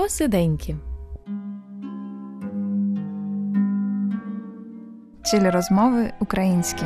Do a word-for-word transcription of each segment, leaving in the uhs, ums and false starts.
Посиденьки. Чилі розмови українські.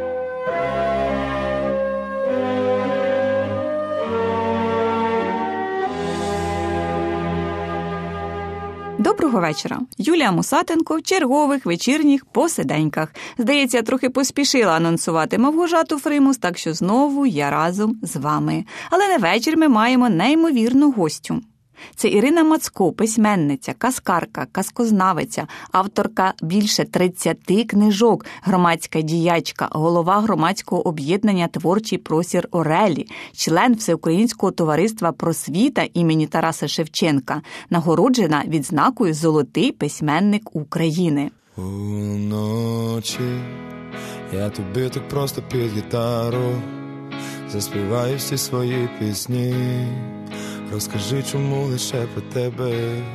Доброго вечора. Юлія Мусатенко в чергових вечірніх посиденьках. Здається, я трохи поспішила анонсувати Мавгожату Фримус, так що знову я разом з вами. Але на вечір ми маємо неймовірну гостю. Це Ірина Мацько, письменниця, казкарка, казкознавиця, авторка більше тридцяти книжок, громадська діячка, голова громадського об'єднання «Творчий простір Орелі», член Всеукраїнського товариства «Просвіта» імені Тараса Шевченка, нагороджена відзнакою «Золотий письменник України». Уночі я тобі так просто під гітару заспіваю всі свої пісні. Розкажи, чому лише про тебе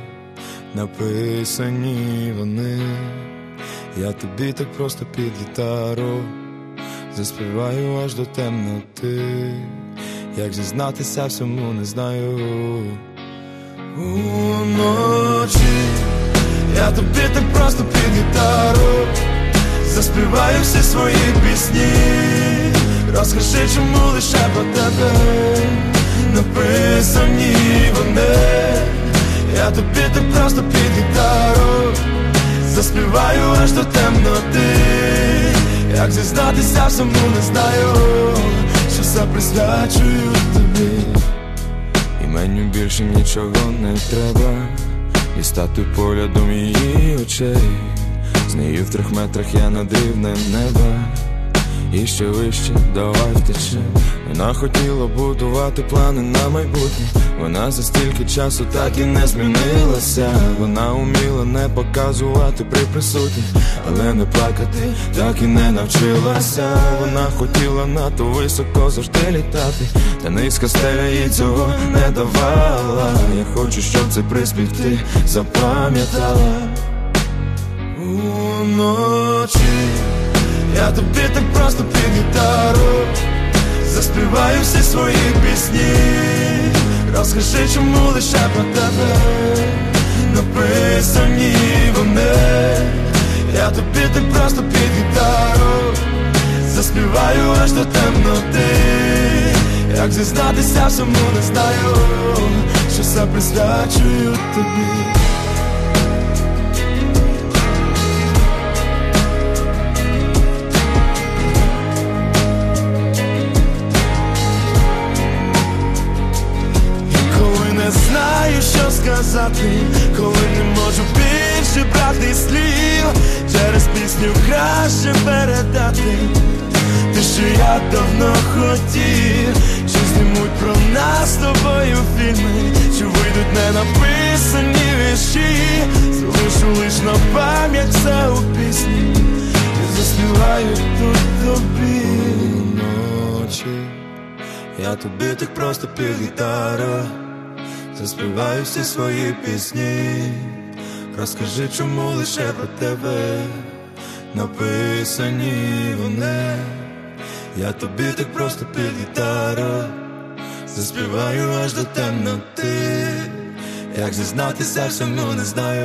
написані вони. Я тобі так просто під гітару заспіваю аж до темноти. Як зізнатися всьому не знаю. Уночі я тобі так просто під гітару заспіваю всі свої пісні. Розкажи, чому лише про тебе написані вони. Я тобі так просто під гітару заспіваю аж до темноти. Як зізнатися всьому не знаю, що все присвячую тобі. І мені більше нічого не треба, дістати поглядом її очей. З нею в трьох метрах я над рівнем неба. І ще вище, давай втечем. Вона хотіла будувати плани на майбутнє. Вона за стільки часу так і не змінилася. Вона уміла не показувати при присутніх, але не плакати так і не навчилася. Вона хотіла надто високо завжди літати, та низька стеля їй цього не давала. Я хочу, щоб цей приспів ти запам'ятала. Уночі я тобі так просто під гітару заспіваю всі свої пісні. Розкажи, чому лише про тебе написані вони. Я тобі так просто під гітару заспіваю аж до темноти. Як зізнатися всьому не знаю, що все присвячую тобі. Сказати, коли не можу більше брати слів, через пісню краще передати те, що я давно хотів. Чи знімуть про нас з тобою фільми, чи вийдуть ненаписані вірші. Залишу лиш на пам'ять все у пісні і заспіваю тут тобі. Вночі я тобі так просто під гітару заспіваю всі свої пісні. Розкажи, чому лише про тебе написані вони. Я тобі так просто під гітару заспіваю аж до темноти. Як зізнатися всьому не знаю.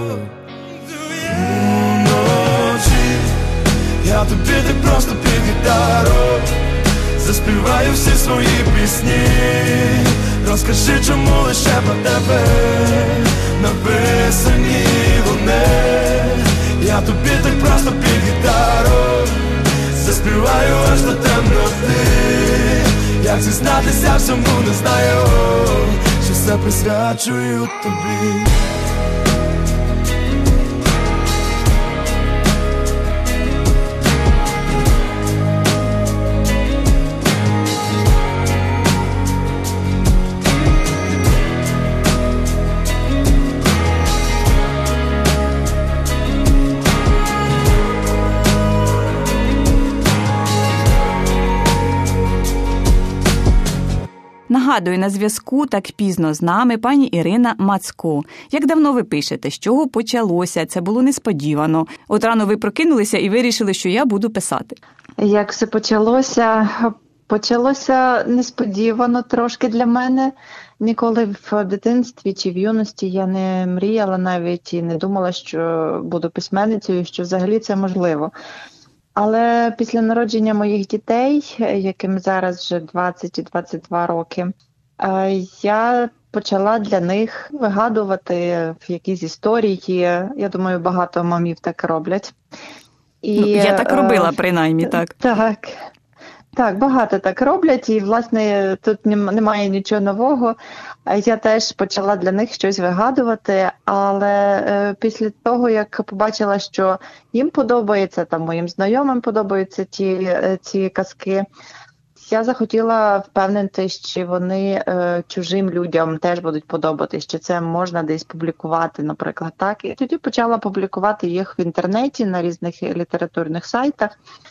Уночі я тобі так просто під гітару заспіваю всі свої пісні. Розкажи, чому лише про тебе написані вони. Я тобі так просто під гітару заспіваю аж до темноти. Як зізнатися всьому не знаю, що все присвячую тобі. Нагадую, на зв'язку так пізно з нами пані Ірина Мацько. Як давно ви пишете? З чого почалося? Це було несподівано. От рано ви прокинулися і вирішили, що я буду писати. Як все почалося? Почалося несподівано трошки для мене. Ніколи в дитинстві чи в юності я не мріяла навіть і не думала, що буду письменницею, що взагалі це можливо. Але після народження моїх дітей, яким зараз вже двадцять і двадцять два роки, я почала для них вигадувати якісь історії. Я думаю, багато мамів так роблять. І, ну, я так робила, принаймні, так. Так. Так, багато так роблять, і, власне, тут немає нічого нового. Я теж почала для них щось вигадувати, але е, після того, як побачила, що їм подобається, там, моїм знайомим подобаються ті, ці казки, я захотіла впевнити, що вони е, чужим людям теж будуть подобати, що це можна десь публікувати, наприклад, так. І тоді почала публікувати їх в інтернеті на різних літературних сайтах.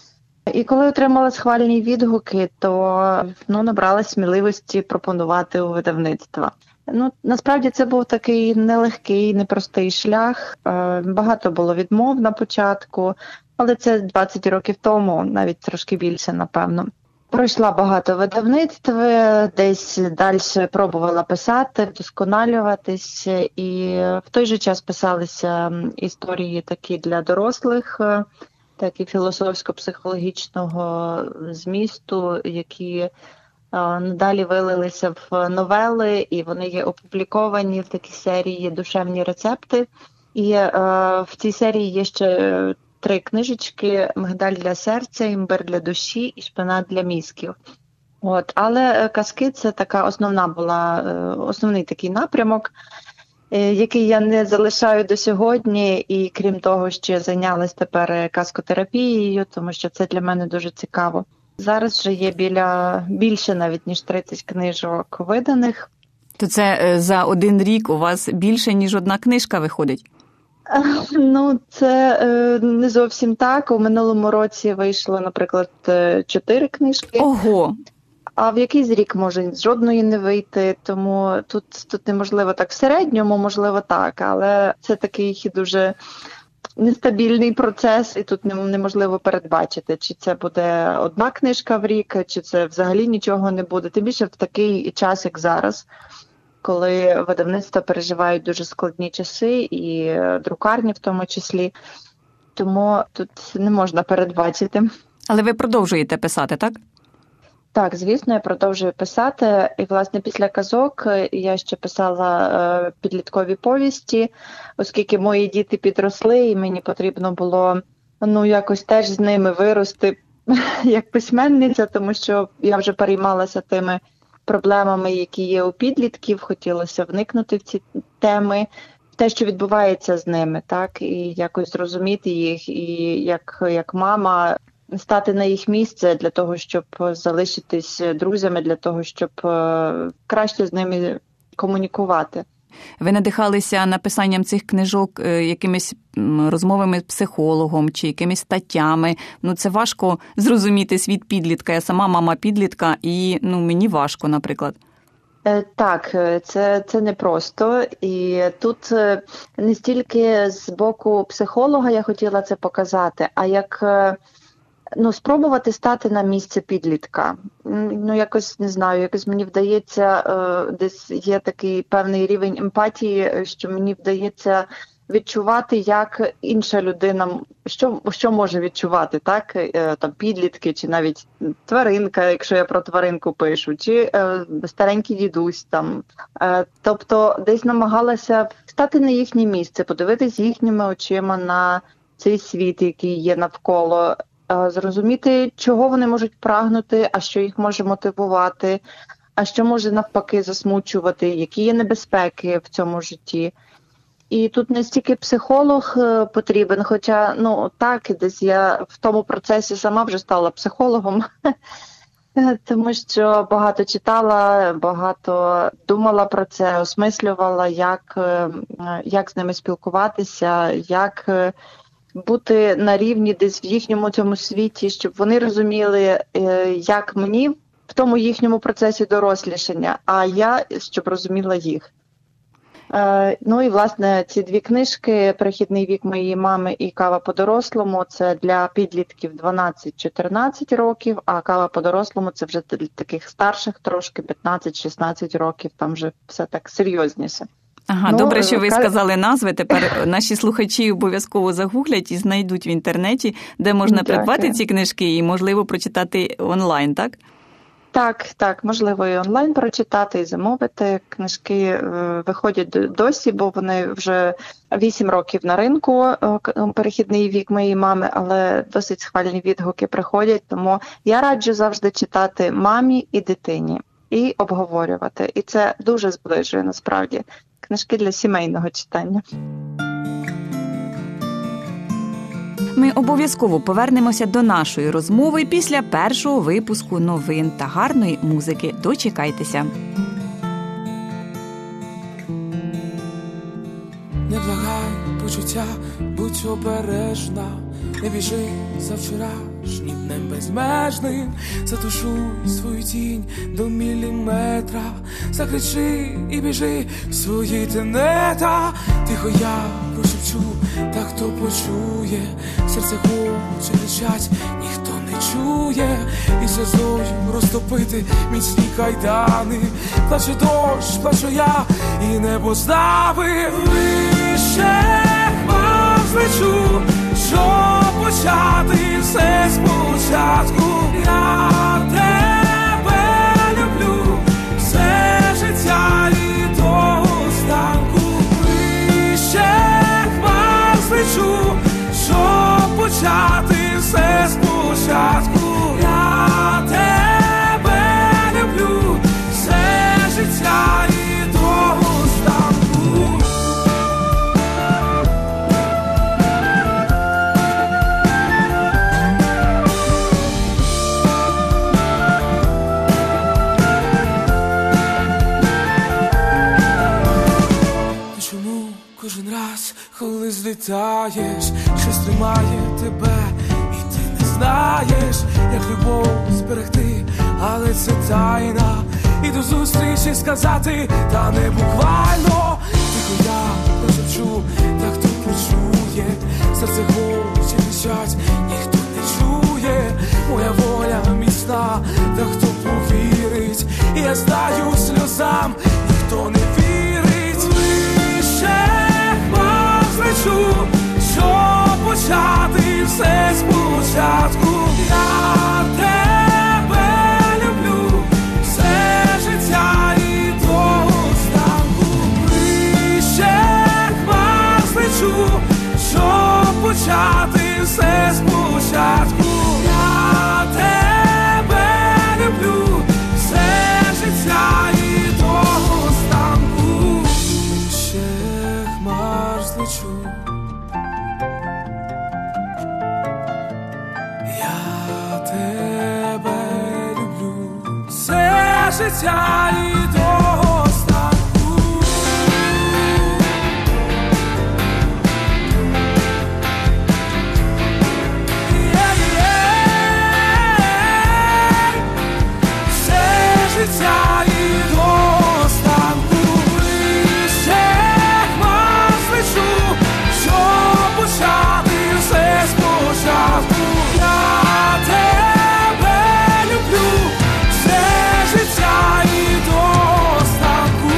І коли отримала схвальні відгуки, то ну, набрала сміливості пропонувати у видавництва. Ну, насправді це був такий нелегкий, непростий шлях. Багато було відмов на початку, але це двадцять років тому, навіть трошки більше, напевно. Пройшла багато видавництв, десь далі пробувала писати, вдосконалюватись, і в той же час писалися історії такі для дорослих, так і філософсько-психологічного змісту, які надалі вилилися в новели, і вони є опубліковані в такій серії «Душевні рецепти». І е, в цій серії є ще три книжечки: «Мигдаль для серця», «Імбир для душі» і «Шпинат для мізків». От. Але казки – це така основна була, основний такий напрямок, який я не залишаю до сьогодні, і крім того, ще зайнялась тепер казкотерапією, тому що це для мене дуже цікаво. Зараз вже є біля, більше навіть, ніж тридцять книжок виданих. То це за один рік у вас більше, ніж одна книжка виходить? Ну, це не зовсім так. У минулому році вийшло, наприклад, чотири книжки. Ого! А в якийсь рік може жодної не вийти, тому тут, тут неможливо так. В середньому, можливо, так, але це такий дуже нестабільний процес, і тут неможливо передбачити, чи це буде одна книжка в рік, чи це взагалі нічого не буде. Тим більше в такий час, як зараз, коли видавництва переживають дуже складні часи, і друкарні в тому числі, тому тут не можна передбачити. Але ви продовжуєте писати, так? Так, звісно, я продовжую писати. І, власне, після казок я ще писала е, підліткові повісті, оскільки мої діти підросли, і мені потрібно було, ну, якось теж з ними вирости як письменниця, тому що я вже переймалася тими проблемами, які є у підлітків, хотілося вникнути в ці теми, те, що відбувається з ними, так, і якось зрозуміти їх, і як, як мама стати на їх місце для того, щоб залишитись друзями, для того, щоб краще з ними комунікувати. Ви надихалися написанням цих книжок якимись розмовами з психологом чи якимись статтями? Ну, це важко зрозуміти світ підлітка. Я сама мама підлітка, і ну, мені важко, наприклад. Так, це, це непросто. І тут не стільки з боку психолога я хотіла це показати, а як... Ну, спробувати стати на місце підлітка. Ну, якось, не знаю, якось мені вдається, десь є такий певний рівень емпатії, що мені вдається відчувати, як інша людина, що, що може відчувати, так, там, підлітки, чи навіть тваринка, якщо я про тваринку пишу, чи е, старенький дідусь, там. Е, тобто десь намагалася стати на їхнє місце, подивитись їхніми очима на цей світ, який є навколо, зрозуміти, чого вони можуть прагнути, а що їх може мотивувати, а що може навпаки засмучувати, які є небезпеки в цьому житті. І тут не стільки психолог потрібен, хоча, ну, так, десь я в тому процесі сама вже стала психологом, тому що багато читала, багато думала про це, осмислювала, як, як з ними спілкуватися, як бути на рівні десь в їхньому цьому світі, щоб вони розуміли, як мені в тому їхньому процесі дорослішання, а я, щоб розуміла їх. Ну і, власне, ці дві книжки «Перехідний вік моєї мами» і «Кава по-дорослому» – це для підлітків дванадцять-чотирнадцять років, а «Кава по-дорослому» – це вже для таких старших трошки, п'ятнадцять-шістнадцять років, там вже все так серйозніше. Ага, ну, добре, що ви кар... сказали назви. Тепер наші слухачі обов'язково загуглять і знайдуть в інтернеті, де можна Дякую. придбати ці книжки і, можливо, прочитати онлайн, так? Так, так, можливо і онлайн прочитати, і замовити. Книжки е, виходять досі, бо вони вже вісім років на ринку, е, «Перехідний вік моєї мами», але досить схвальні відгуки приходять, тому я раджу завжди читати мамі і дитині і обговорювати. І це дуже зближує, насправді. Книжки для сімейного читання. Ми обов'язково повернемося до нашої розмови після першого випуску новин та гарної музики. Дочекайтеся. Не благай почуття, будь обережна, не біжи за вчорашнім днем безмежним, затушуй свою тінь до міліметра, закричи і біжи в свої тенета. Тихо я прошепчу, та хто почує, серце хоче кричать, ніхто не чує, і сльозою розтопити міцні кайдани. Плаче дощ, плачу я, і небо ставив вище хмар злечу, щоб почати все спочатку. Я тебе люблю все життя і до останку. Вище хмар злечу, щоб почати все спочатку. Я тебе люблю все життя і до останку. Кожен раз, коли злітаєш, щось тримає тебе, і ти не знаєш, як любов зберегти, але це тайна. І до зустрічі сказати, та не буквально. Тихо я прошепчу, та хто почує, серце хоче кричать, ніхто не чує. Моя воля міцна, та хто повірить, і я знаю сльозам, ніхто не вірить. Вище злечу, щоб почати все спочатку. Я тебе люблю все життя і до останку. Вище хмар злечу, щоб почати все спочатку. Я тебе люблю все життя і до останку. Вище хмар злечу, я тебе люблю все життя і до останку. Все життя і до останку. Вище хмар злечу, щоб почати все спочатку. Я тебе люблю все життя і до останку.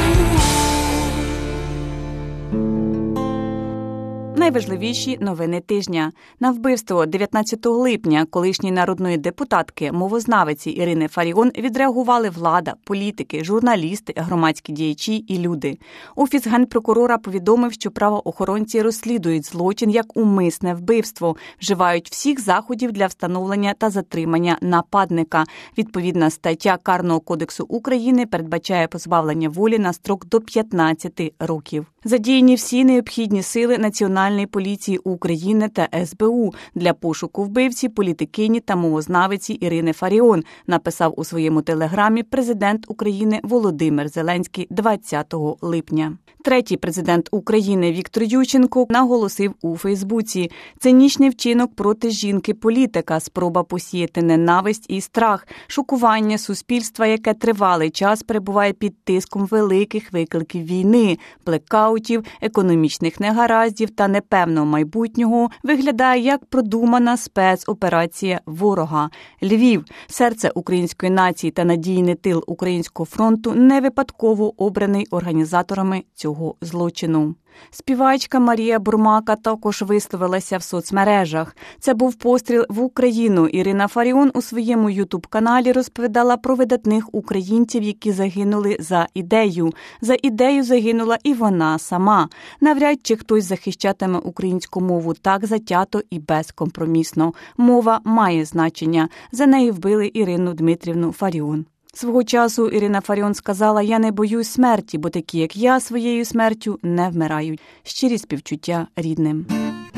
Найважливіші новини тижня. На вбивство дев'ятнадцятого липня колишньої народної депутатки, мовознавиці Ірини Фаріон відреагували влада, політики, журналісти, громадські діячі і люди. Офіс генпрокурора повідомив, що правоохоронці розслідують злочин як умисне вбивство, вживають всіх заходів для встановлення та затримання нападника. Відповідна стаття Карного кодексу України передбачає позбавлення волі на строк до п'ятнадцяти років. Задіяні всі необхідні сили Національної поліції України та ес бе у для пошуку вбивці, політикині та мовознавиці Ірини Фаріон, написав у своєму телеграмі президент України Володимир Зеленський двадцятого липня. Третій президент України Віктор Ющенко наголосив у Фейсбуці: цинічний вчинок проти жінки-політика, спроба посіяти ненависть і страх, шокування суспільства, яке тривалий час перебуває під тиском великих викликів війни, блекаутів, економічних негараздів та непевного майбутнього, виглядає як продумана спецоперація ворога. Львів, серце української нації та надійний тил Українського фронту, не випадково обраний організаторами цього злочину. Співачка Марія Бурмака також висловилася в соцмережах. Це був постріл в Україну. Ірина Фаріон у своєму ютуб-каналі розповідала про видатних українців, які загинули за ідею. За ідею загинула і вона сама. Навряд чи хтось захищатиме українську мову так затято і безкомпромісно. Мова має значення. За неї вбили Ірину Дмитрівну Фаріон. Свого часу Ірина Фаріон сказала: «Я не боюсь смерті, бо такі, як я, своєю смертю не вмирають». Щирі співчуття рідним.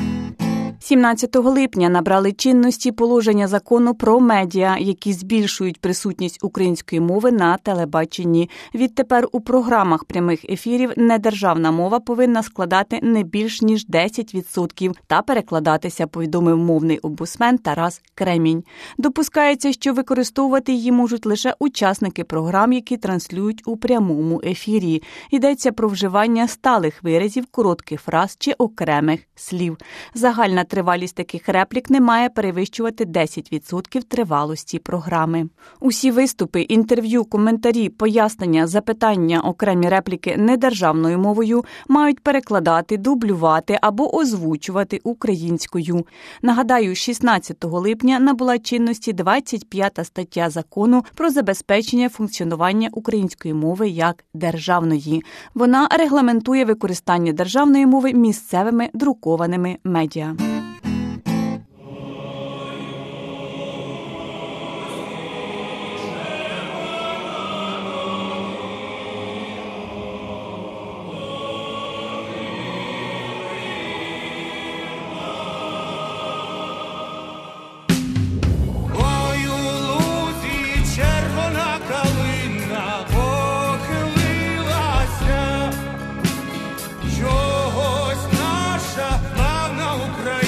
сімнадцятого липня набрали чинності положення закону про медіа, які збільшують присутність української мови на телебаченні. Відтепер у програмах прямих ефірів недержавна мова повинна складати не більш ніж десять відсотків та перекладатися, повідомив мовний омбудсмен Тарас Кремінь. Допускається, що використовувати її можуть лише учасники програм, які транслюють у прямому ефірі. Йдеться про вживання сталих виразів, коротких фраз чи окремих слів. Загальна тривалість таких реплік не має перевищувати десять відсотків тривалості програми. Усі виступи, інтерв'ю, коментарі, пояснення, запитання, окремі репліки недержавною мовою мають перекладати, дублювати або озвучувати українською. Нагадаю, шістнадцятого липня набула чинності двадцять п'ята стаття закону про забезпечення функціонування української мови як державної. Вона регламентує використання державної мови місцевими друкованими медіа. Чогось наша славна Україна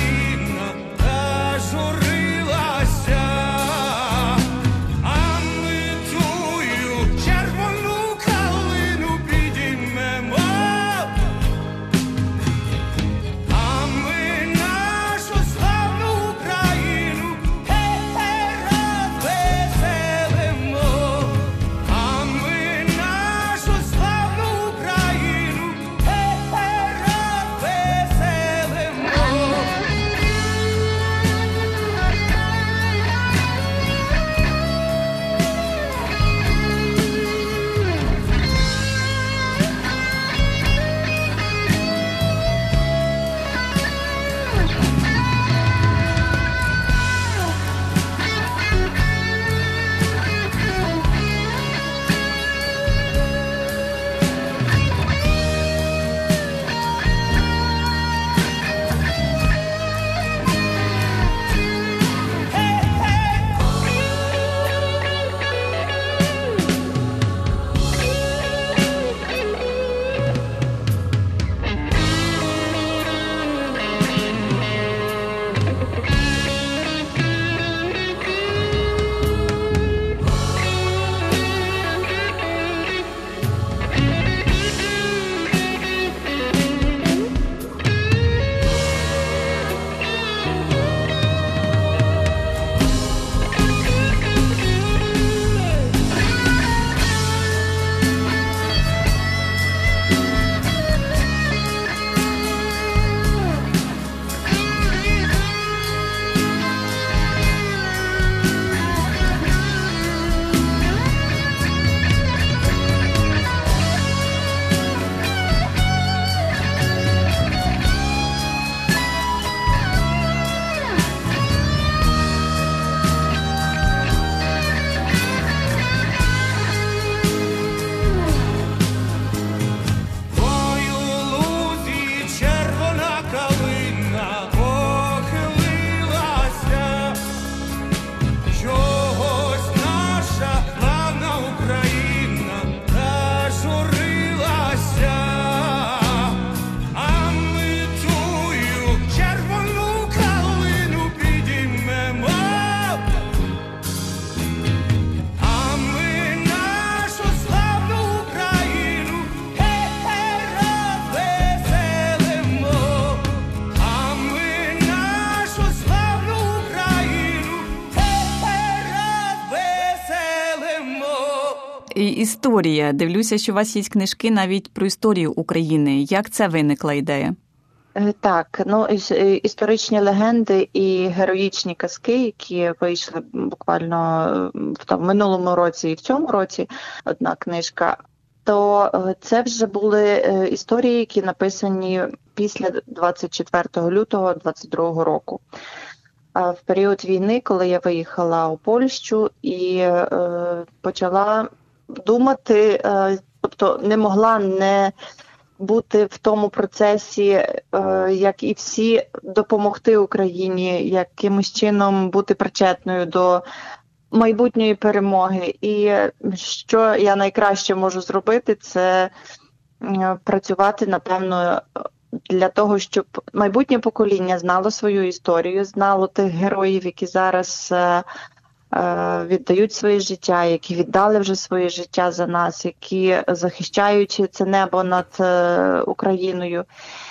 і історія. Дивлюся, що у вас є книжки навіть про історію України. Як це виникла ідея? Так, ну історичні легенди і героїчні казки, які вийшли буквально в минулому році і в цьому році, одна книжка, то це вже були історії, які написані після двадцять четвертого лютого двадцять другого року. В період війни, коли я виїхала у Польщу і е, почала думати, е, тобто не могла не бути в тому процесі, е, як і всі, допомогти Україні, якимось чином бути причетною до майбутньої перемоги. І що я найкраще можу зробити, це е, працювати, напевно, для того, щоб майбутнє покоління знало свою історію, знало тих героїв, які зараз е, е, віддають своє життя, які віддали вже своє життя за нас, які захищають це небо над е, Україною.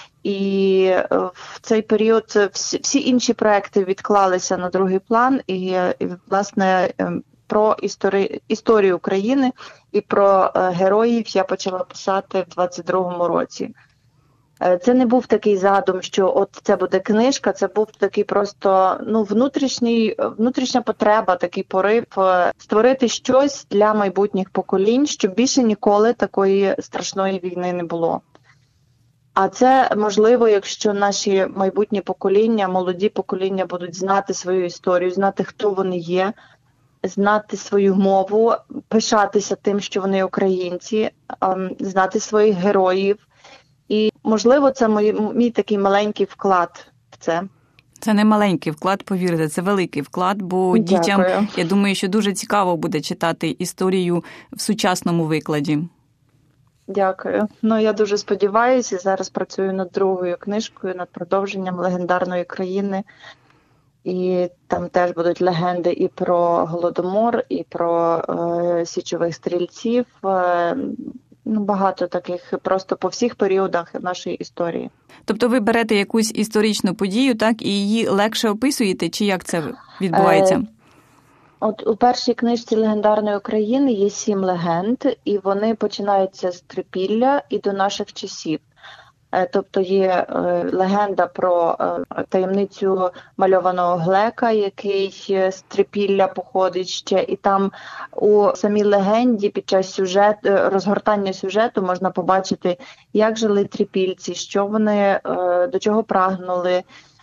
І в цей період всі, всі інші проекти відклалися на другий план, і, і власне, про історі... історію України і про е, героїв я почала писати в двадцять другому році. Це не був такий задум, що от це буде книжка, це був такий просто ну, внутрішній, внутрішня потреба, такий порив створити щось для майбутніх поколінь, щоб більше ніколи такої страшної війни не було. А це можливо, якщо наші майбутні покоління, молоді покоління будуть знати свою історію, знати, хто вони є, знати свою мову, пишатися тим, що вони українці, знати своїх героїв. І, можливо, це мій, мій такий маленький вклад в це. Це не маленький вклад, повірте, це великий вклад, бо Дякую. Дітям, я думаю, що дуже цікаво буде читати історію в сучасному викладі. Дякую. Ну, я дуже сподіваюся, і зараз працюю над другою книжкою, над продовженням легендарної країни. І там теж будуть легенди і про Голодомор, і про е, січових стрільців, е, Ну, багато таких просто по всіх періодах нашої історії. Тобто ви берете якусь історичну подію, так, і її легше описуєте, чи як це відбувається? Е, от у першій книжці «Легендарної України» є сім легенд, і вони починаються з Трипілля і до наших часів. Тобто є легенда про таємницю мальованого Глека, який з Трипілля походить ще. І там у самій легенді під час сюжету, розгортання сюжету можна побачити, як жили трипільці, що вони, до чого прагнули,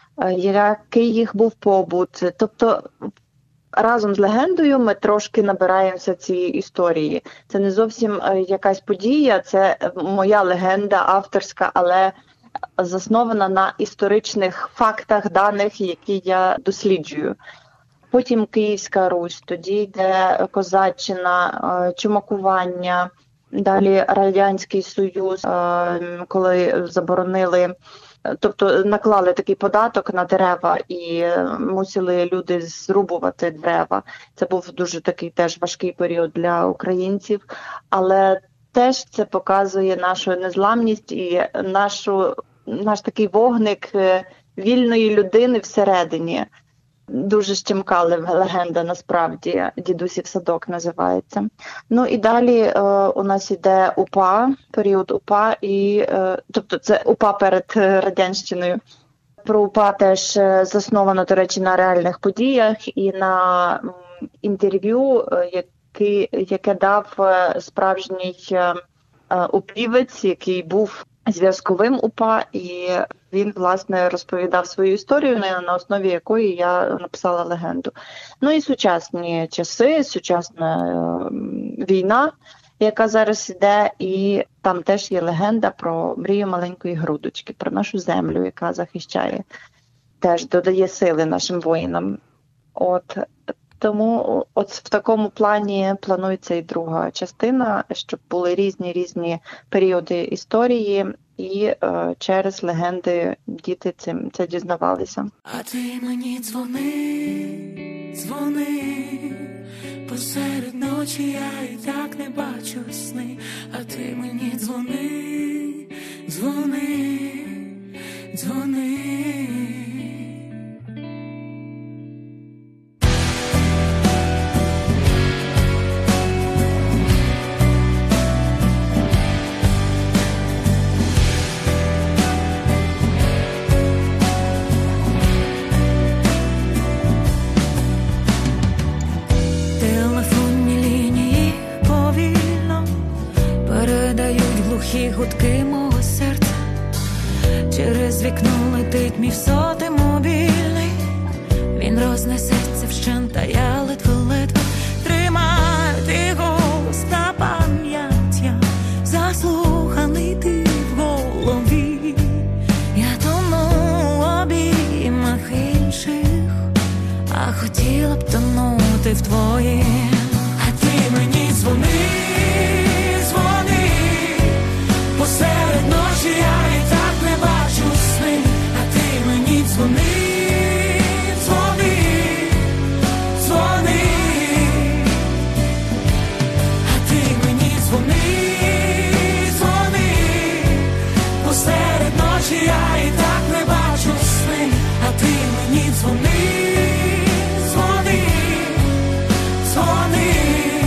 який їх був побут. Тобто разом з легендою ми трошки набираємося цієї історії. Це не зовсім якась подія, це моя легенда авторська, але заснована на історичних фактах, даних, які я досліджую. Потім Київська Русь, тоді йде козаччина, чумакування, далі Радянський Союз, коли заборонили, тобто наклали такий податок на дерева і мусили люди зрубувати дерева. Це був дуже такий теж важкий період для українців, але теж це показує нашу незламність і нашу, наш такий вогник вільної людини всередині. Дуже щемкали легенда, насправді, «Дідусів садок» називається. Ну і далі е, у нас іде УПА, період УПА, і, е, тобто це УПА перед Радянщиною. Про УПА теж засновано, до речі, на реальних подіях і на м, інтерв'ю, які, яке дав справжній е, упівець, який був зв'язковим УПА, і він, власне, розповідав свою історію, на основі якої я написала легенду. Ну і сучасні часи, сучасна е, війна, яка зараз іде, і там теж є легенда про мрію маленької грудочки, про нашу землю, яка захищає, теж додає сили нашим воїнам. От, тому от в такому плані планується і друга частина, щоб були різні-різні періоди історії, і е, через легенди діти цим це дізнавалися. А ти мені дзвони, дзвони, посеред ночі я і так не бачу сни. А ти мені дзвони, дзвони, дзвони. вікно летить мій сотий мобільний. Він рознесеться вщент, а я ледве-ледве тримаю твій голос та пам'ять. Я заслуханий ти в голові. Я тону в обіймах інших, а хотіла б тонути в твоїх. А ти мені дзвони, дзвони, посеред ночі я і так не бачу сни. А ти мені дзвони, дзвони, дзвони. А ти мені дзвони, дзвони, посеред ночі я і так не бачу сни. А ти мені дзвони, дзвони, дзвони.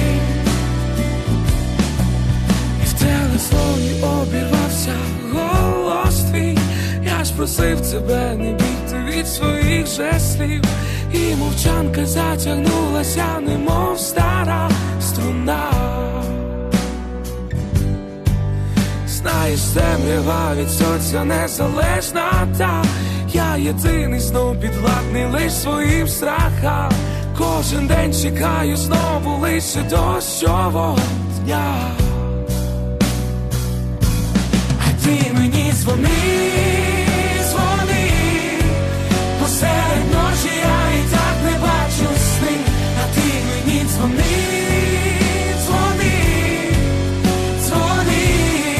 І в телефоні обірвався голос твій. Я ж просив тебе не бігти від своїх же слів. І мовчанка затягнулася, немов стара струна. Знаєш, темрява від сонця незалежна, та я єдиний знов підвладний лиш своїм страхам. Кожен день чекаю знову лише дощового дня. А ти мені дзвони, дзвони, посеред ночі я і так не бачу сни. А ти мені дзвони, дзвони, дзвони.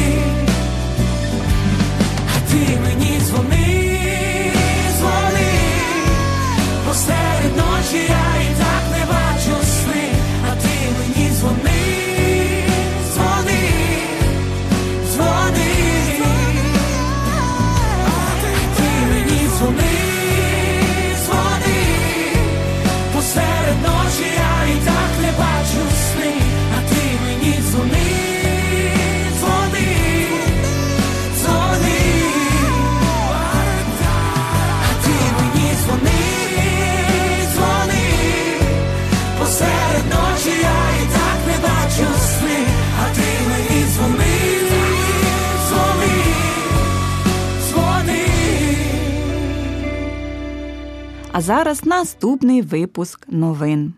А ти мені дзвони, дзвони, посеред ночі я і так не бачу сни. А ти мені дзвони, дзвони, дзвони. А ти мені дзвони, дзвони, посеред ночі я і так не бачу сни. А ти мені дзвони, дзвони, дзвони. А ти мені дзвони, дзвони, посеред ночі я і так не бачу сни. А ти мені дзвони, дзвони, дзвони. А зараз наступний випуск новин.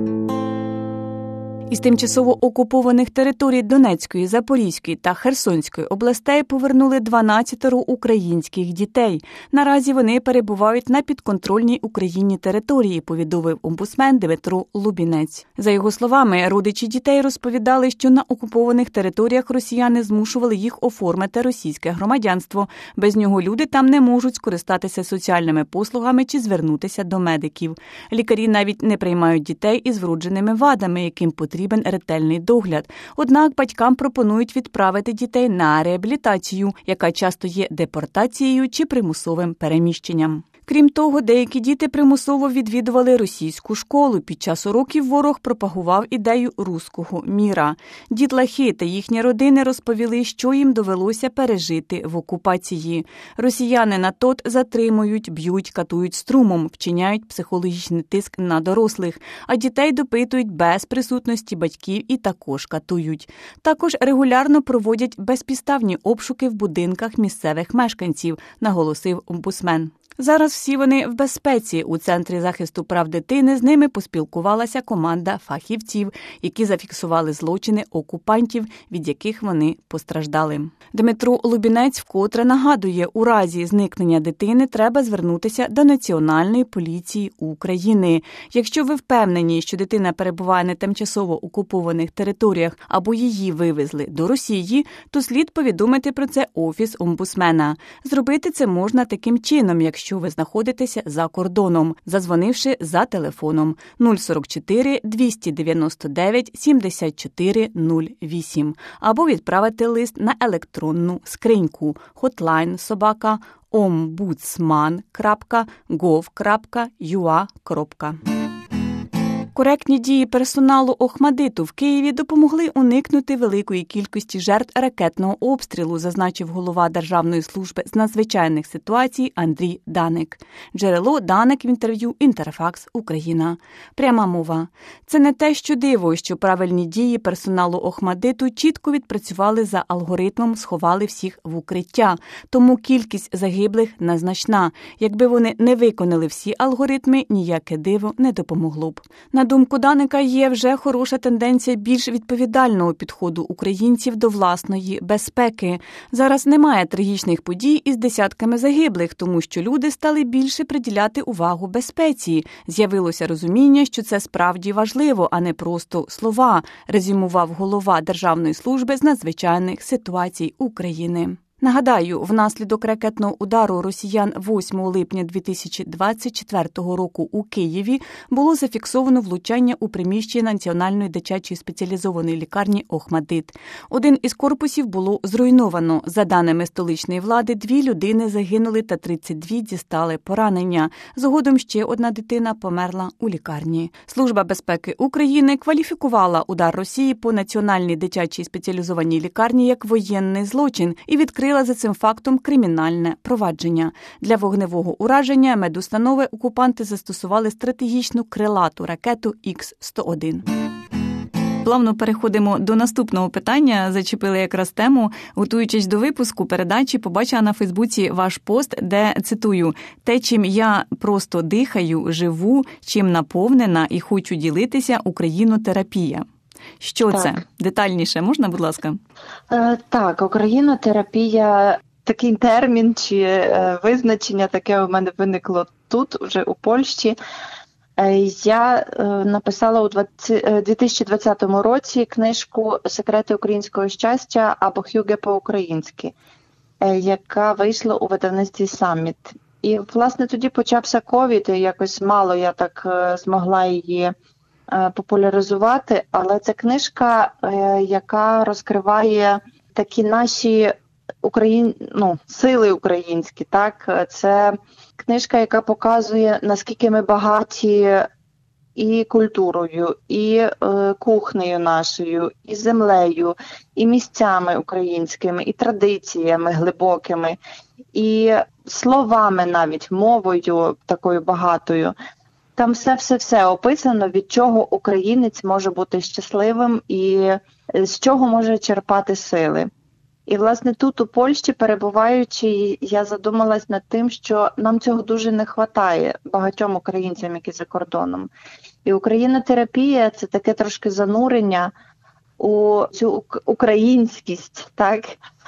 Із тимчасово окупованих територій Донецької, Запорізької та Херсонської областей повернули дванадцятеро українських дітей. Наразі вони перебувають на підконтрольній Україні території, повідомив омбудсмен Дмитро Лубінець. За його словами, родичі дітей розповідали, що на окупованих територіях росіяни змушували їх оформити російське громадянство. Без нього люди там не можуть скористатися соціальними послугами чи звернутися до медиків. Лікарі навіть не приймають дітей із вродженими вадами, яким потрібно потрібен ретельний догляд. Однак батькам пропонують відправити дітей на реабілітацію, яка часто є депортацією чи примусовим переміщенням. Крім того, деякі діти примусово відвідували російську школу. Під час уроків ворог пропагував ідею руського міра. Дітлахи та їхні родини розповіли, що їм довелося пережити в окупації. Росіяни на ТОТ затримують, б'ють, катують струмом, вчиняють психологічний тиск на дорослих, а дітей допитують без присутності батьків і також катують. Також регулярно проводять безпідставні обшуки в будинках місцевих мешканців, наголосив омбудсмен. Зараз всі вони в безпеці. У Центрі захисту прав дитини з ними поспілкувалася команда фахівців, які зафіксували злочини окупантів, від яких вони постраждали. Дмитро Лубінець вкотре нагадує, у разі зникнення дитини треба звернутися до Національної поліції України. Якщо ви впевнені, що дитина перебуває на тимчасово окупованих територіях або її вивезли до Росії, то слід повідомити про це Офіс омбудсмена. Зробити це можна таким чином, якщо Якщо ви знаходитеся за кордоном, задзвонивши за телефоном нуль сорок чотири двісті дев'яносто дев'ять сімдесят чотири нуль вісім або відправити лист на електронну скриньку hotline собака ombudsman крапка gov крапка ua. Коректні дії персоналу Охмадиту в Києві допомогли уникнути великої кількості жертв ракетного обстрілу, зазначив голова Державної служби з надзвичайних ситуацій Андрій Даник. Джерело Даник в інтерв'ю «Інтерфакс Україна». Пряма мова. Це не те, що диво, що правильні дії персоналу Охмадиту чітко відпрацювали за алгоритмом, сховали всіх в укриття. Тому кількість загиблих незначна. Якби вони не виконали всі алгоритми, ніяке диво не допомогло б. На думку Даника, є вже хороша тенденція більш відповідального підходу українців до власної безпеки. Зараз немає трагічних подій із десятками загиблих, тому що люди стали більше приділяти увагу безпеці. З'явилося розуміння, що це справді важливо, а не просто слова, резюмував голова Державної служби з надзвичайних ситуацій України. Нагадаю, внаслідок ракетного удару росіян восьмого липня дві тисячі двадцять четвертого року у Києві було зафіксовано влучання у приміщення Національної дитячої спеціалізованої лікарні «Охмадит». Один із корпусів було зруйновано. За даними столичної влади, дві людини загинули та тридцять дві дістали поранення. Згодом ще одна дитина померла у лікарні. Служба безпеки України кваліфікувала удар Росії по Національній дитячій спеціалізованій лікарні як воєнний злочин і відкрила за цим фактом кримінальне провадження. Для вогневого ураження медустанови окупанти застосували стратегічну крилату ракету ікс сто один. Плавно переходимо до наступного питання. Зачепили якраз тему. Готуючись до випуску передачі, побачила на Фейсбуці ваш пост, де, цитую, «Те, чим я просто дихаю, живу, чим наповнена і хочу ділитися, українотерапія». Що так. Це? Детальніше можна, будь ласка? Е, так, українотерапія, такий термін чи е, визначення таке у мене виникло тут, вже у Польщі. Е, я е, написала у дві тисячі двадцятому році книжку «Секрети українського щастя» або «Хюге по-українськи», е, яка вийшла у видавництві «Саміт». І, власне, тоді почався ковід, і якось мало я так е, змогла її популяризувати, але це книжка, яка розкриває такі наші україн... ну, сили українські. Так? Це книжка, яка показує, наскільки ми багаті і культурою, і е, кухнею нашою, і землею, і місцями українськими, і традиціями глибокими, і словами навіть, мовою такою багатою. Там все-все-все описано, від чого українець може бути щасливим і з чого може черпати сили. І, власне, тут, у Польщі, перебуваючи, я задумалась над тим, що нам цього дуже не вистачає багатьом українцям, які за кордоном. І українотерапія – це таке трошки занурення у цю українськість, так?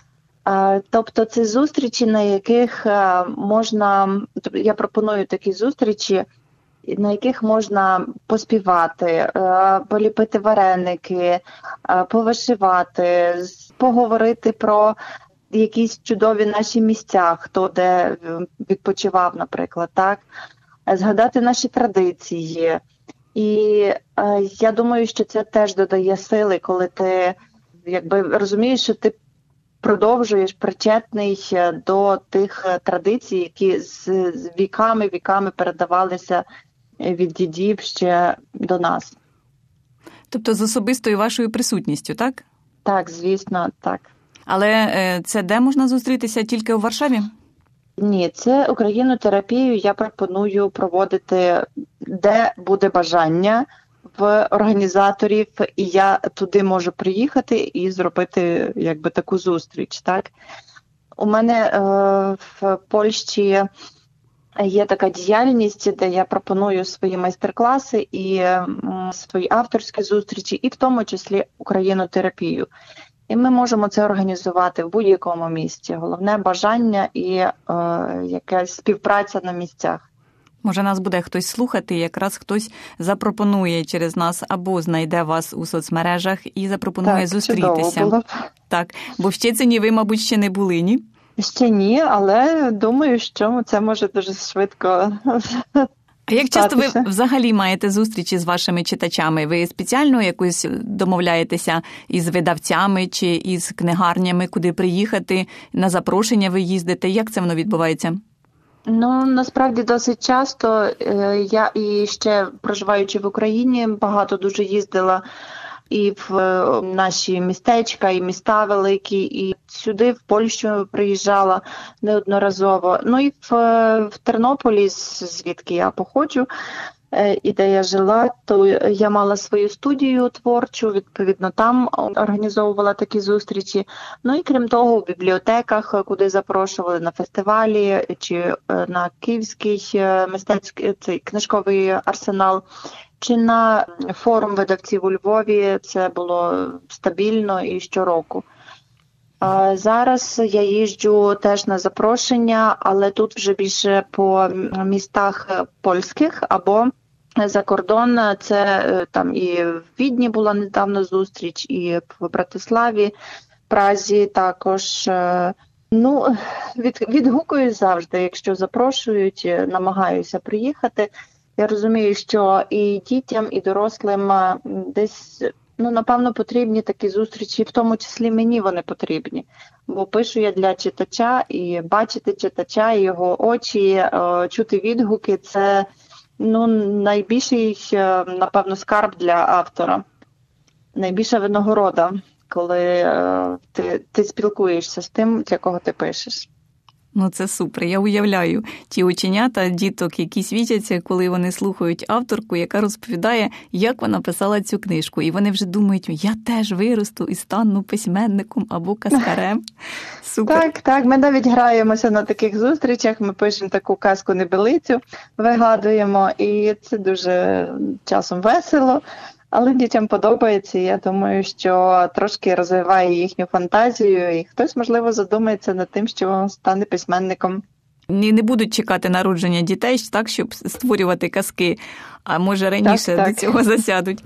Тобто це зустрічі, на яких можна, я пропоную такі зустрічі, на яких можна поспівати, поліпити вареники, повишивати, поговорити про якісь чудові наші місця, хто де відпочивав, наприклад, так? Згадати наші традиції. І я думаю, що це теж додає сили, коли ти якби розумієш, що ти продовжуєш причетний до тих традицій, які з віками-віками передавалися від дідів ще до нас. Тобто з особистою вашою присутністю, так? Так, звісно, так. Але це де можна зустрітися? Тільки у Варшаві? Ні, це українотерапію я пропоную проводити, де буде бажання в організаторів, і я туди можу приїхати і зробити якби таку зустріч, так? У мене е, в Польщі є така діяльність, де я пропоную свої майстер-класи і е, свої авторські зустрічі, і в тому числі українотерапію. І ми можемо це організувати в будь-якому місці. Головне бажання і е, якась співпраця на місцях. Може, нас буде хтось слухати, якраз хтось запропонує через нас або знайде вас у соцмережах і запропонує так, зустрітися. Було б. Так, бо в Щецині ви, мабуть, ще не були, ні? Ще ні, але думаю, що це може дуже швидко. А як часто ви взагалі маєте зустрічі з вашими читачами? Ви спеціально якось домовляєтеся із видавцями чи із книгарнями, куди приїхати, на запрошення ви їздите? Як це воно відбувається? Ну, насправді досить часто. Я і ще проживаючи в Україні, багато дуже їздила і в наші містечка, і міста великі, і сюди, в Польщу приїжджала неодноразово. Ну і в, в Тернополі, звідки я походжу, і де я жила, то я мала свою студію творчу, відповідно, там організовувала такі зустрічі. Ну і крім того, в бібліотеках, куди запрошували на фестивалі, чи на Київський мистецький цей книжковий арсенал, чи на форум видавців у Львові. Це було стабільно і щороку. А зараз я їжджу теж на запрошення, але тут вже більше по містах польських або за кордон. Це там і в Відні була недавно зустріч, і в Братиславі, Празі також. Ну, від, відгукуюсь завжди, якщо запрошують, намагаюся приїхати. Я розумію, що і дітям, і дорослим десь, ну, напевно, потрібні такі зустрічі, в тому числі мені вони потрібні. Бо пишу я для читача, і бачити читача, і його очі, чути відгуки – це, ну, найбільший, напевно, скарб для автора. Найбільша винагорода, коли ти, ти спілкуєшся з тим, для кого ти пишеш. Ну, це супер. Я уявляю ті оченята діток, які світяться, коли вони слухають авторку, яка розповідає, як вона писала цю книжку. І вони вже думають, я теж виросту і стану письменником або казкарем. Супер. Так, так. Ми навіть граємося на таких зустрічах, ми пишемо таку казку-небелицю, вигадуємо, і це дуже часом весело. Але дітям подобається, і я думаю, що трошки розвиває їхню фантазію, і хтось, можливо, задумається над тим, що стане письменником. Не, не будуть чекати народження дітей, так, щоб створювати казки, а може раніше так, так. до цього засядуть.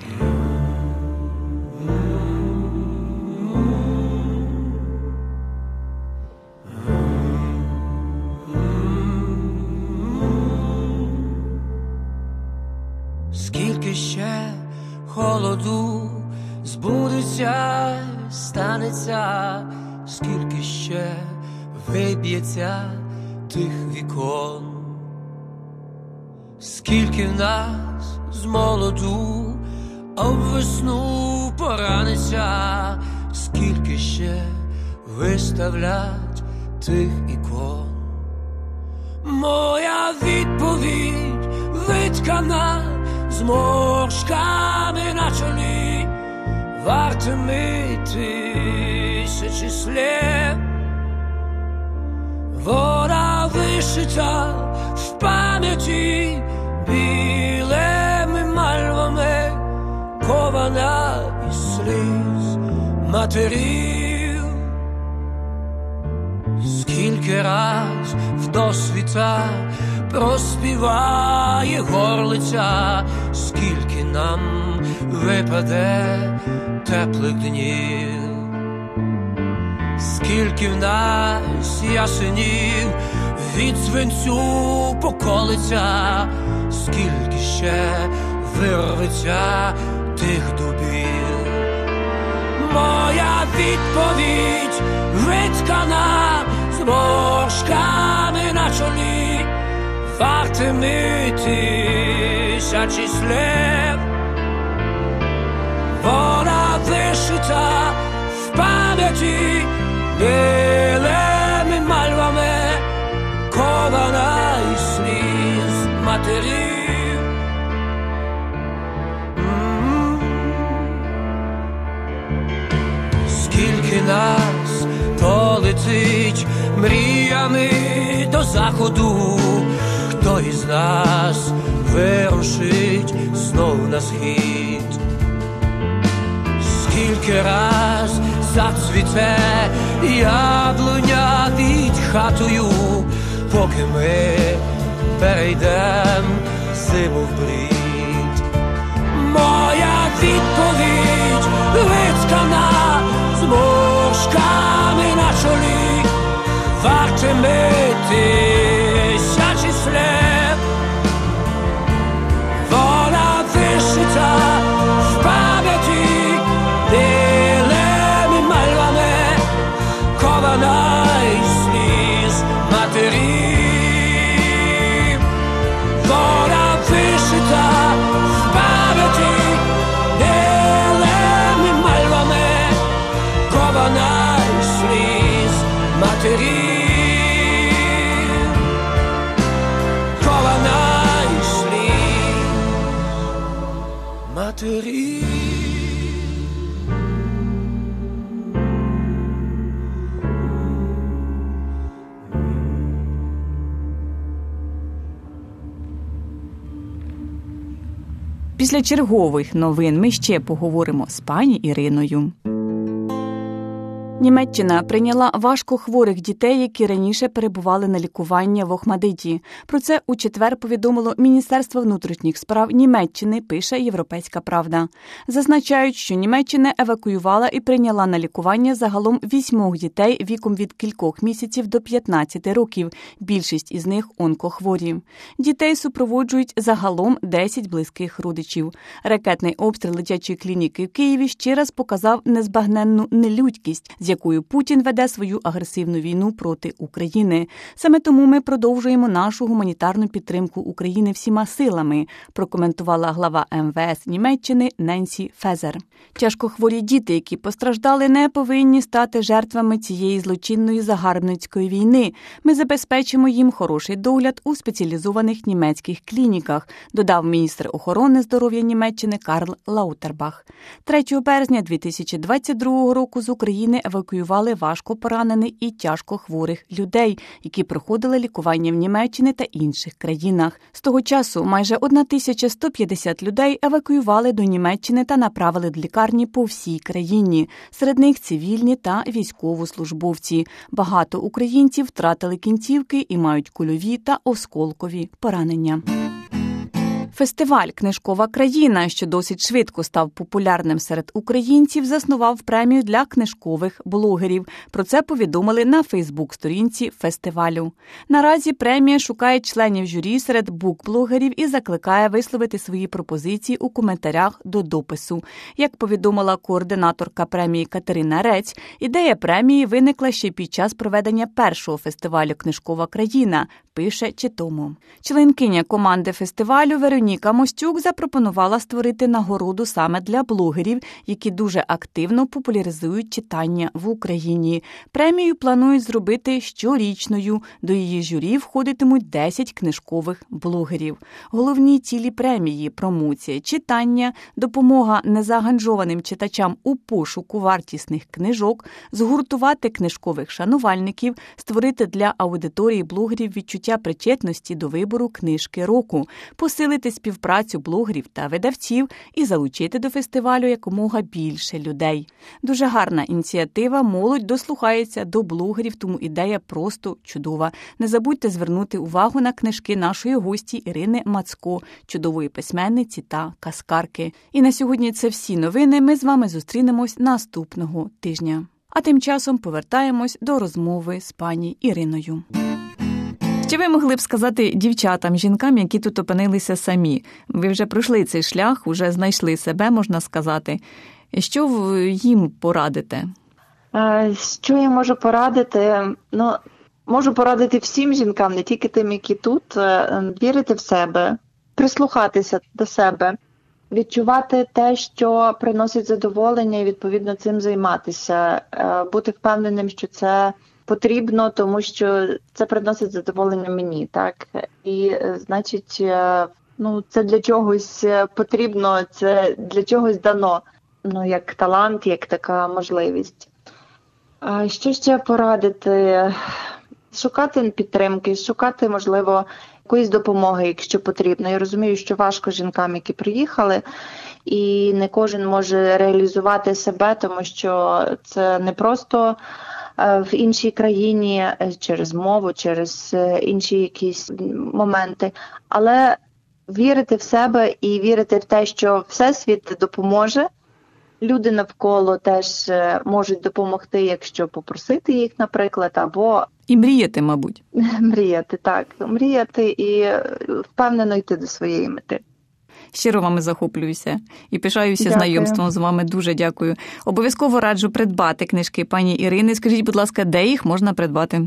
Скільки ще холоду збудеться, станеться, скільки ще виб'ється тих вікон, скільки в нас з молоду об весну пораниться, скільки ще виставлять тих ікон. Моя відповідь виткана зморшками на чолі, вартими тисячі слів. Вона вишита в пам'яті білими мальвами, кована із сліз матерів. Скільки раз вдосвіта проспіває горлиця, скільки нам випаде теплих днів, скільки в нас ясенів від свинцю поколиться, скільки ще вирветься тих дубів. Моя відповідь виткана зморшками на чолі, вартими тисячі слів. Вона вишита в пам'яті білими мальвами, кована із сліз матерів. Mm-hmm. Скільки нас полетить мріями до заходу, хто із нас вирушить знов на схід? Скільки раз зацвіте яблуня під хатою, поки ми перейдем зиму в брід. Моя відповідь виткана зморшками на чолі, вартими тисячі слів. Вона вишита в пам'яті білими мальвами, кована із сліз матерів. матері. Після чергових новин ми ще поговоримо з пані Іриною. Німеччина прийняла важкохворих дітей, які раніше перебували на лікуванні в Охмадиті. Про це у четвер повідомило Міністерство внутрішніх справ Німеччини, пише «Європейська правда». Зазначають, що Німеччина евакуювала і прийняла на лікування загалом вісьмох дітей віком від кількох місяців до п'ятнадцяти років. Більшість із них онкохворі. Дітей супроводжують загалом десять близьких родичів. Ракетний обстріл дитячої клініки в Києві ще раз показав незбагненну нелюдькість, з якою Путін веде свою агресивну війну проти України. Саме тому ми продовжуємо нашу гуманітарну підтримку України всіма силами, прокоментувала глава ем ве ес Німеччини Ненсі Фезер. Тяжкохворі діти, які постраждали, не повинні стати жертвами цієї злочинної загарбницької війни. Ми забезпечимо їм хороший догляд у спеціалізованих німецьких клініках, додав міністр охорони здоров'я Німеччини Карл Лаутербах. третього березня дві тисячі двадцять другого року з України евакуювали важко поранених і тяжко хворих людей, які проходили лікування в Німеччині та інших країнах. З того часу майже тисяча сто п'ятдесят людей евакуювали до Німеччини та направили до лікарні по всій країні. Серед них цивільні та військовослужбовці. Багато українців втратили кінцівки і мають кульові та осколкові поранення. Фестиваль «Книжкова країна», що досить швидко став популярним серед українців, заснував премію для книжкових блогерів. Про це повідомили на фейсбук-сторінці фестивалю. Наразі премія шукає членів журі серед букблогерів і закликає висловити свої пропозиції у коментарях до допису. Як повідомила координаторка премії Катерина Рець, ідея премії виникла ще під час проведення першого фестивалю «Книжкова країна», пише Читомо. Членкиня команди фестивалю Вероніка Мостюк запропонувала створити нагороду саме для блогерів, які дуже активно популяризують читання в Україні. Премію планують зробити щорічною. До її журі входитимуть десять книжкових блогерів. Головні цілі премії – промоція читання, допомога незаангажованим читачам у пошуку вартісних книжок, згуртувати книжкових шанувальників, створити для аудиторії блогерів відчуття причетності до вибору книжки року, посилити співпрацю блогерів та видавців і залучити до фестивалю якомога більше людей. Дуже гарна ініціатива, молодь дослухається до блогерів, тому ідея просто чудова. Не забудьте звернути увагу на книжки нашої гості Ірини Мацко, чудової письменниці та казкарки. І на сьогодні це всі новини. Ми з вами зустрінемось наступного тижня. А тим часом повертаємось до розмови з пані Іриною. Що ви могли б сказати дівчатам, жінкам, які тут опинилися самі? Ви вже пройшли цей шлях, вже знайшли себе, можна сказати. Що ви їм порадите? Що я можу порадити? Ну, можу порадити всім жінкам, не тільки тим, які тут. Вірити в себе, прислухатися до себе, відчувати те, що приносить задоволення і, відповідно, цим займатися. Бути впевненим, що це потрібно, тому що це приносить задоволення мені, так? І, значить, ну, це для чогось потрібно, це для чогось дано, ну, як талант, як така можливість. А що ще порадити? Шукати підтримки, шукати, можливо, якоїсь допомоги, якщо потрібно. Я розумію, що важко жінкам, які приїхали, і не кожен може реалізувати себе, тому що це не просто в іншій країні через мову, через інші якісь моменти, але вірити в себе і вірити в те, що Всесвіт допоможе. Люди навколо теж можуть допомогти, якщо попросити їх, наприклад, або... І мріяти, мабуть. Мріяти, так. Мріяти і впевнено йти до своєї мети. Щиро вами захоплююся і пишаюся Дякую. знайомством з вами. Дуже дякую. Обов'язково раджу придбати книжки пані Ірини. Скажіть, будь ласка, де їх можна придбати?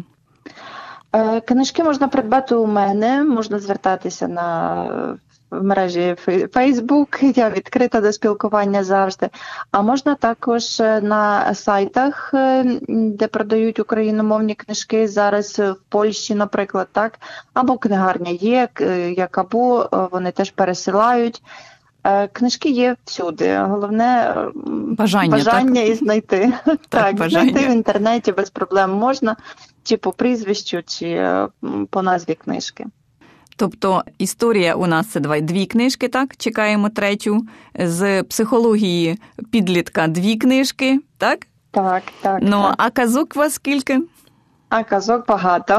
Книжки можна придбати у мене, можна звертатися на в мережі Facebook, я відкрита до спілкування завжди. А можна також на сайтах, де продають україномовні книжки, зараз в Польщі, наприклад, так, або книгарня є, як АБУ, вони теж пересилають. Книжки є всюди. Головне бажання, бажання так? І знайти. Так, так бажання. Знайти в інтернеті без проблем можна, чи по прізвищу, чи по назві книжки. Тобто історія у нас це давай дві книжки, так? Чекаємо третю. З психології підлітка дві книжки, так? Так, так. Ну, так. а казок у вас скільки? А казок багато.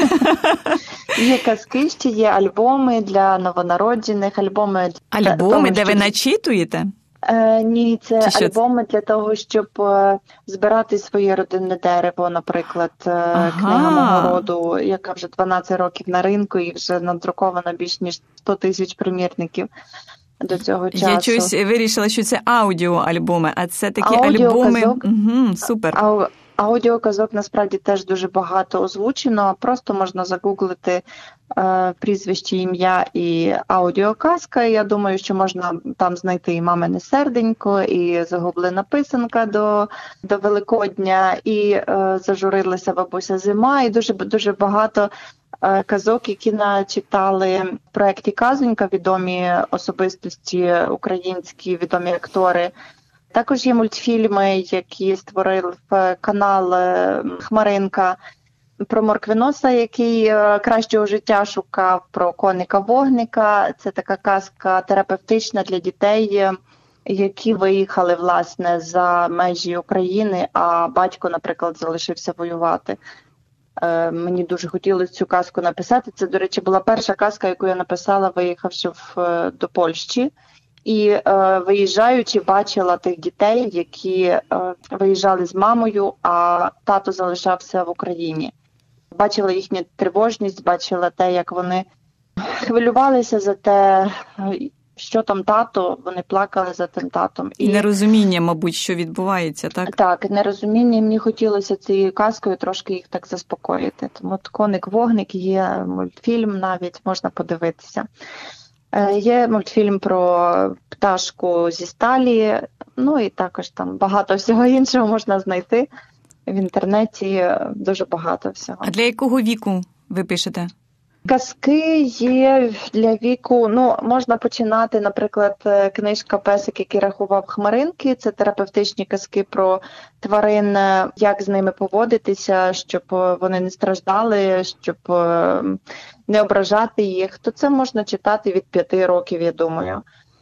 Є казки, ще є альбоми для новонароджених, альбоми... Альбоми, де ви начитуєте? Е, ні, це Чи альбоми це? Для того, щоб е, збирати своє родинне дерево, наприклад, е, ага. книга мого роду, яка вже дванадцять років на ринку і вже надруковано більш ніж сто тисяч примірників до цього часу. Я чогось вирішила, що це аудіоальбоми, а це такі альбоми. Угу, супер. А, аудіоказок насправді теж дуже багато озвучено, просто можна загуглити е, прізвище, ім'я і аудіоказка. Я думаю, що можна там знайти і «Мамине серденько», і «Загублена писанка» до, до Великодня, і е, «Зажурилася бабуся зима», і дуже, дуже багато е, казок, які начитали в проєкті «Казонька», відомі особистості українські, відомі актори. Також є мультфільми, які створив канал «Хмаринка», про Морквиноса, який кращого життя шукав, про коника-вогника. Це така казка терапевтична для дітей, які виїхали, власне, за межі України, а батько, наприклад, залишився воювати. Мені дуже хотілося цю казку написати. Це, до речі, була перша казка, яку я написала, виїхавши в, до Польщі. І е, виїжджаючи, бачила тих дітей, які е, виїжджали з мамою, а тато залишався в Україні. Бачила їхню тривожність, бачила те, як вони хвилювалися за те, що там тато, вони плакали за тим татом. І нерозуміння, мабуть, що відбувається, так? Так, нерозуміння. Мені хотілося цією казкою трошки їх так заспокоїти. Тому «Коник-вогник» є мультфільм, навіть можна подивитися. Є мультфільм про пташку зі сталі, ну і також там багато всього іншого можна знайти в інтернеті, дуже багато всього. А для якого віку ви пишете? Казки є для віку, ну, можна починати, наприклад, книжка «Песик, який рахував хмаринки». Це терапевтичні казки про тварин, як з ними поводитися, щоб вони не страждали, щоб не ображати їх. То це можна читати від п'яти років, я думаю.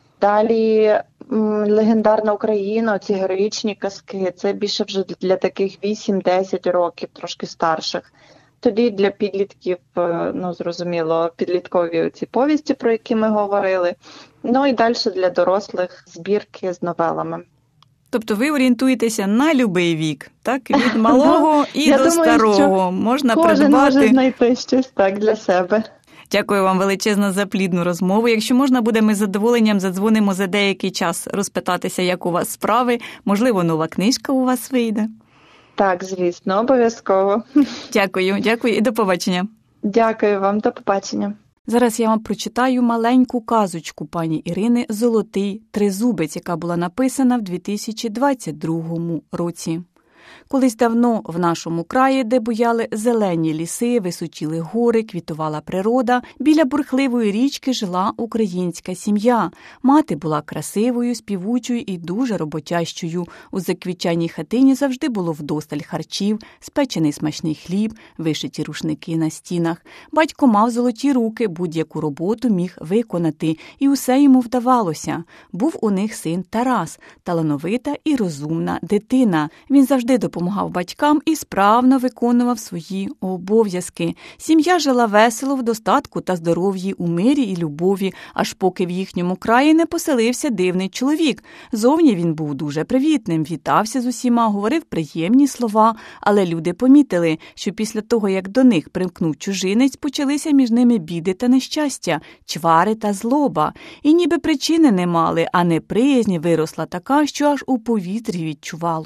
Далі «Легендарна Україна», ці героїчні казки, це більше вже для таких вісім-десять років, трошки старших. Тоді для підлітків, ну, зрозуміло, підліткові ці повісті, про які ми говорили. Ну і далі для дорослих збірки з новелами. Тобто ви орієнтуєтеся на любий вік, так? Від малого і Я до думаю, старого. Можна кожен придбати. може знайти щось так для себе. Дякую вам величезно за плідну розмову. Якщо можна буде, ми з задоволенням задзвонимо за деякий час розпитатися, як у вас справи. Можливо, нова книжка у вас вийде. Так, звісно, обов'язково. Дякую, дякую і до побачення. Дякую вам, до побачення. Зараз я вам прочитаю маленьку казочку пані Ірини «Золотий тризубець», яка була написана в дві тисячі двадцять другому році. Колись давно в нашому краї, де буяли зелені ліси, височіли гори, квітувала природа, біля бурхливої річки жила українська сім'я. Мати була красивою, співучою і дуже роботящою. У заквітчаній хатині завжди було вдосталь харчів, спечений смачний хліб, вишиті рушники на стінах. Батько мав золоті руки, будь-яку роботу міг виконати, і усе йому вдавалося. Був у них син Тарас, талановита і розумна дитина. Він завжди допомагав батькам і справно виконував свої обов'язки. Сім'я жила весело, в достатку та здоров'ї, у мирі і любові, аж поки в їхньому краї не поселився дивний чоловік. Зовні він був дуже привітним, вітався з усіма, говорив приємні слова, але люди помітили, що після того, як до них примкнув чужинець, почалися між ними біди та нещастя, чвари та злоба. І ніби причини не мали, а неприязнь виросла така, що аж у повітрі відчувалось.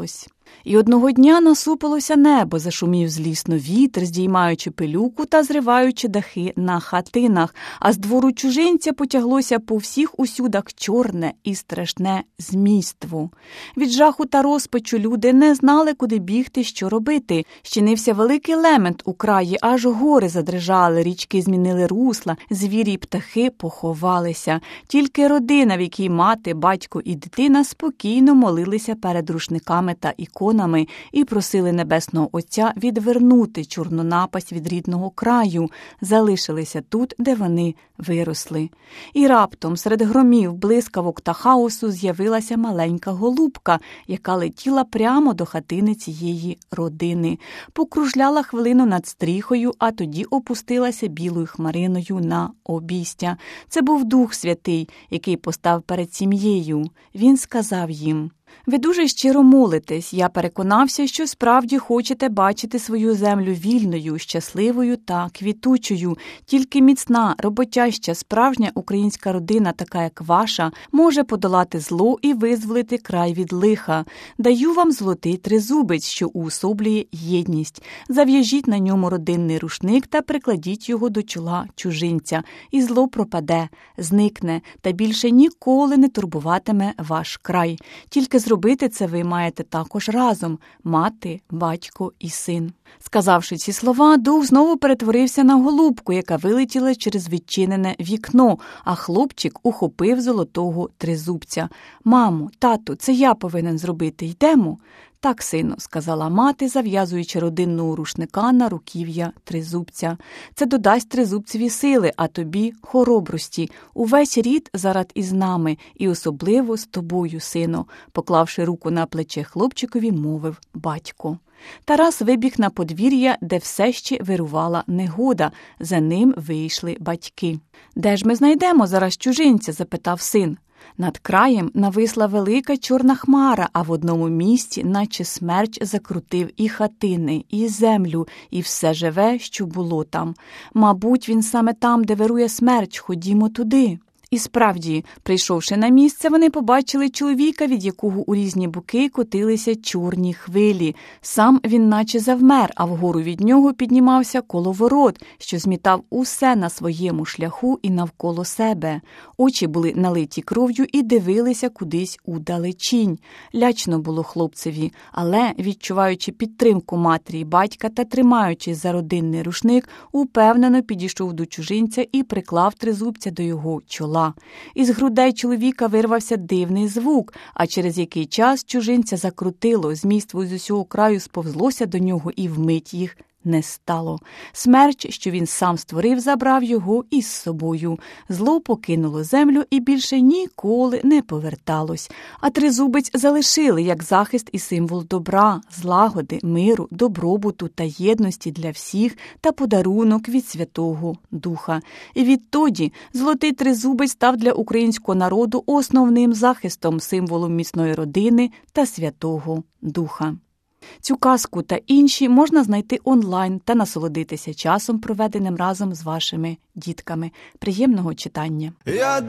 І одного дня насупилося небо, зашумів злісно вітер, здіймаючи пилюку та зриваючи дахи на хатинах, а з двору чужинця потяглося по всіх усюдах чорне і страшне змійство. Від жаху та розпачу люди не знали, куди бігти, що робити. Щинився великий лемент у краї, аж гори задрижали, річки змінили русла, звірі й птахи поховалися. Тільки родина, в якій мати, батько і дитина спокійно молилися перед рушниками та іконами і просили Небесного Отця відвернути чорну напасть від рідного краю, залишилися тут, де вони виросли. І раптом серед громів, блискавок та хаосу з'явилася маленька голубка, яка летіла прямо до хатини цієї родини. Покружляла хвилину над стріхою, а тоді опустилася білою хмариною на обійстя. Це був Дух Святий, який постав перед сім'єю. Він сказав їм: «Ви дуже щиро молитесь. Я переконався, що справді хочете бачити свою землю вільною, щасливою та квітучою. Тільки міцна, роботяща, справжня українська родина, така як ваша, може подолати зло і визволити край від лиха. Даю вам золотий тризубець, що уособлює єдність. Зав'яжіть на ньому родинний рушник та прикладіть його до чола чужинця. І зло пропаде, зникне та більше ніколи не турбуватиме ваш край. Тільки зробити це ви маєте також разом – мати, батько і син». Сказавши ці слова, Дух знову перетворився на голубку, яка вилетіла через відчинене вікно, а хлопчик ухопив золотого тризубця. «Мамо, тату, це я повинен зробити. Йдемо?» «Так, сину», – сказала мати, зав'язуючи родинного рушника на руків'я тризубця. «Це додасть тризубцеві сили, а тобі – хоробрості. Увесь рід зарад із нами, і особливо з тобою, сину», – поклавши руку на плече хлопчикові, мовив батько. Тарас вибіг на подвір'я, де все ще вирувала негода. За ним вийшли батьки. «Де ж ми знайдемо зараз чужинця?» – запитав син. Над краєм нависла велика чорна хмара, а в одному місці, наче смерч, закрутив і хатини, і землю, і все живе, що було там. «Мабуть, він саме там, де вирує смерч, ходімо туди». І справді, прийшовши на місце, вони побачили чоловіка, від якого у різні боки котилися чорні хвилі. Сам він наче завмер, а вгору від нього піднімався коловорот, що змітав усе на своєму шляху і навколо себе. Очі були налиті кров'ю і дивилися кудись у далечінь. Лячно було хлопцеві, але, відчуваючи підтримку матері й батька та тримаючись за родинний рушник, упевнено підійшов до чужинця і приклав тризубця до його чола. Із грудей чоловіка вирвався дивний звук, а через який час чужинця закрутило, змійство з усього краю сповзлося до нього, і вмить їх не стало. Смерч, що він сам створив, забрав його із собою. Зло покинуло землю і більше ніколи не поверталось. А тризубець залишили як захист і символ добра, злагоди, миру, добробуту та єдності для всіх та подарунок від Святого Духа. І відтоді золотий тризубець став для українського народу основним захистом, символом міцної родини та Святого Духа. Цю казку та інші можна знайти онлайн та насолодитися часом, проведеним разом з вашими дітками. Приємного читання. Я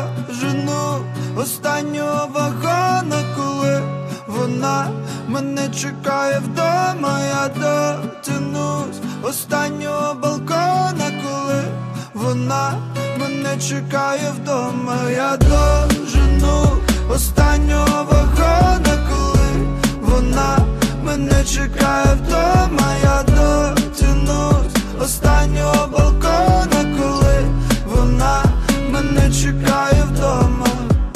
дожену останнього вагона, коли вона мене чекає вдома. Я дотянусь останнього балкона, коли вона мене чекає вдома. Я дожену останнього вагона, коли вона мене чекає вдома. Я дотянусь останнього балкона, коли вона мене чекає вдома.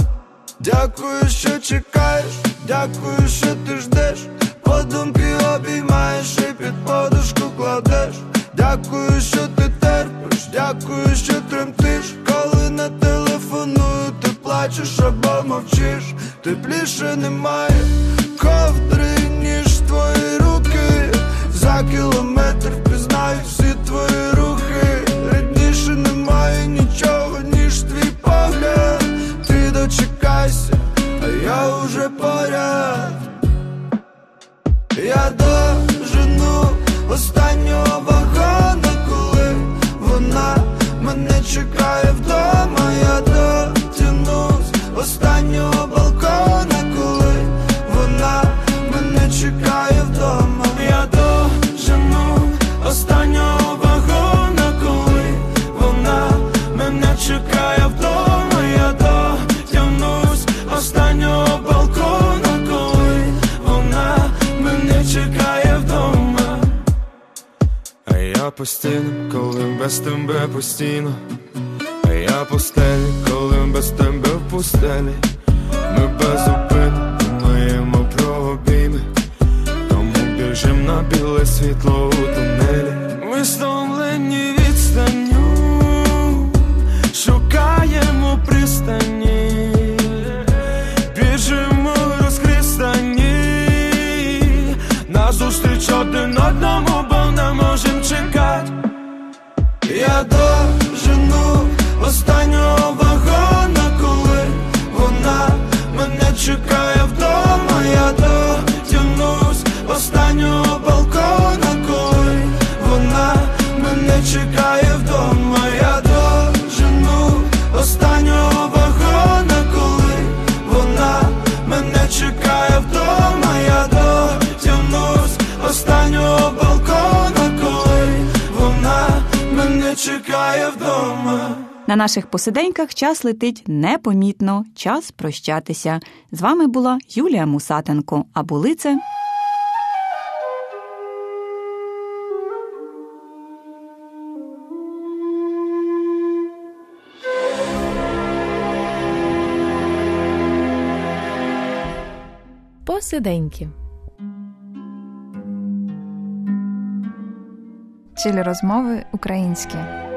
Дякую, що чекаєш, дякую, що ти ждеш, подумки обіймаєш і під подушку кладеш. Дякую, що ти терпиш, дякую, що тремтиш, коли не телефоную, ти плачеш або мовчиш. Тепліше немає ковдри, ніж твої руки. За кілометр впізнаю всі твої рухи. Рідніше немає нічого, ніж твій погляд. Ти дочекайся, а я уже поряд. Я дожену останнього вагона, коли вона мене чекає вдома. Я дотянусь останнього балкона, коли вона чекає вдома, я дотягнусь останнього балкона, коли вона мене чекає вдома. А я постійно, коли без тебе постійно, а я постелі, коли без тебе в пустелі. Ми безупинно думаємо про обійми, тому біжим на біле світло у тунелі. Ми стомлені відстанню, шукаємо пристані, біжимо розхристані, назустріч один одному, бо не можем чекати. Я дожену останнього вагона, коли вона мене чекає вдома. Я дотягнусь останнього балкона, коли вона мене чекає вдома. Я дожену останнього вагона, коли вона мене чекає вдома. Я дотягнусь останнього балкона, коли вона мене чекає вдома. На наших посиденьках час летить непомітно, час прощатися. З вами була Юлія Мусатенко, а були це... Посиденьки. Чилі розмови українські.